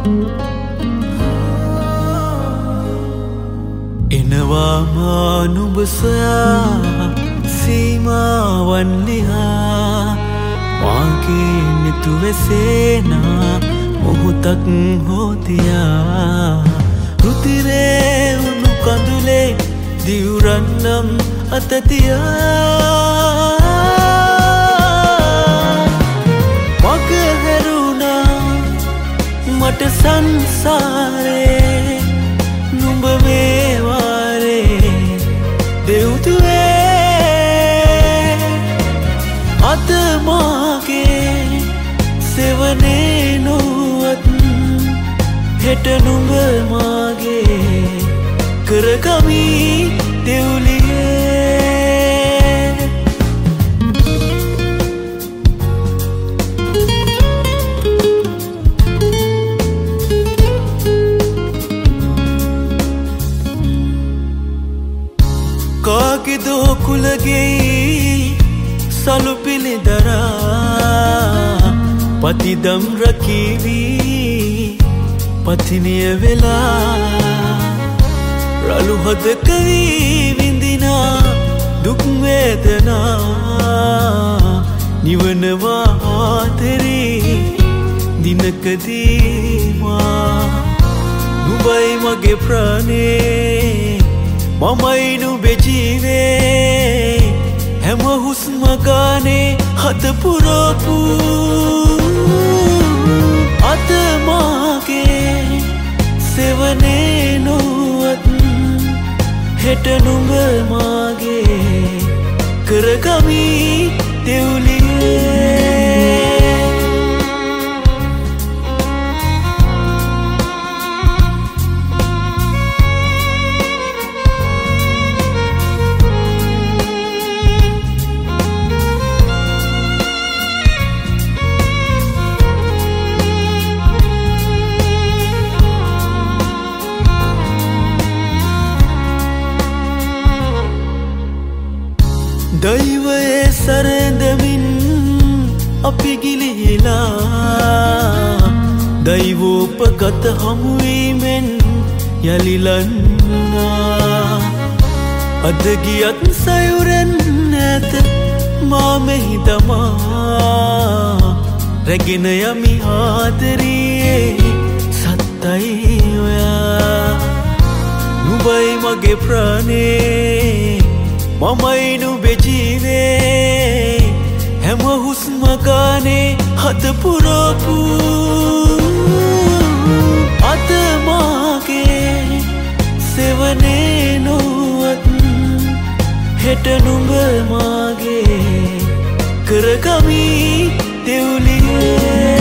එනවා නුඹ සොයා සීමාවන් ලිහා මාගේ නිතු වෙසේනා මොහොතක් හෝතියා රුතිරේ උණු කඳුලේ දිවුරන්නම් අතතියා මග හැරුණා මට සංසාරේ නුඹ මේ වාරේ දෙව්දුවේ අද මාගේ සෙවනේ නොවත් හෙට නුඹ මාගේ කරගමි දෙව්ලියේ කාගෙදෝ කුලගේ සලු පිළිදරා පතිදම් රකීවි පතිනිය වෙලා රළු හදක වී විඳිනා දුක් වේදනා නිවනවා ආදරේ දිනකදී මා නුඹයි මගේ ප්‍රාණේ මමයි නුඹේ ජීවේ හැම හුස්ම ගානේ හද පුරපු අද මාගේ සෙවනේ නොවත් හෙට නුඹ මාගේ කරගමි දෙව්ලියේ දෛවයේ සරඳමින් අපි ගිලිහිලා දෛවෝපගත හමුවීමෙන් යලිලන්නා අද ගියත් සයුරෙන් නැත මා මෙහි දමා රැගෙන යමි ආදරේ සත්තයි ඔයා නුඹයි මගේ ප්‍රාණේ මමයි නුඹේ ජීවේ හැම හුස්ම ගානේ හද පුරපු අද මාගේ සෙවනේ නොවත් හෙට නුඹ මාගේ කරගමි දෙව්ලියේ